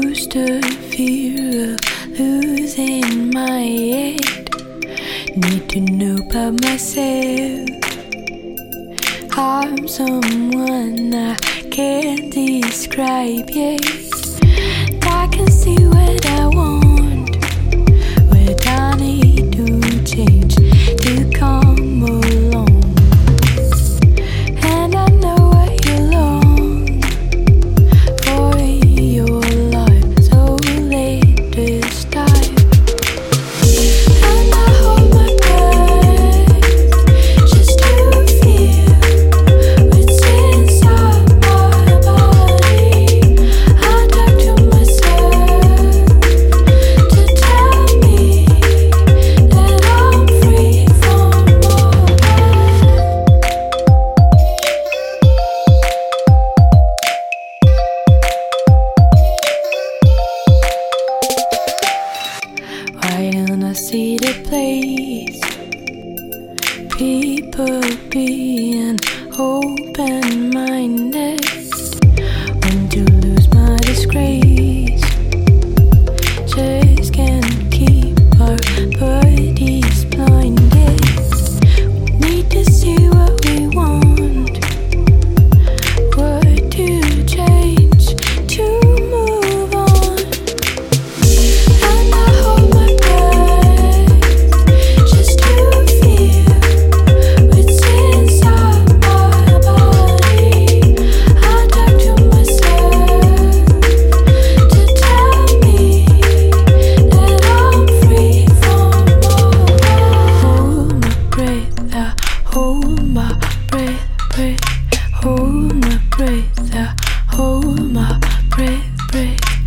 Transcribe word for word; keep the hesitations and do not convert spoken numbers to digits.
used to fear of losing my head. Need to know about myself. I'm someone I can't describe yet. I can see what I want, what I need to change to come along. And I know what you long for in your life, so let this time. And I hold my breath just to feel what's inside my body. I talk to myself to tell me that I'm free from all that. Why don't I see the place? People being open-minded. Want to lose my disgrace. Just can't keep our bodies blinded. Need to see what we want, what to change to move on. And I hold my breath just to feel what's inside my body. I talk to myself to tell me that I'm free from all that. Hold my breath, I hold my breath, breath. Hold my breath, I hold my breath, breath.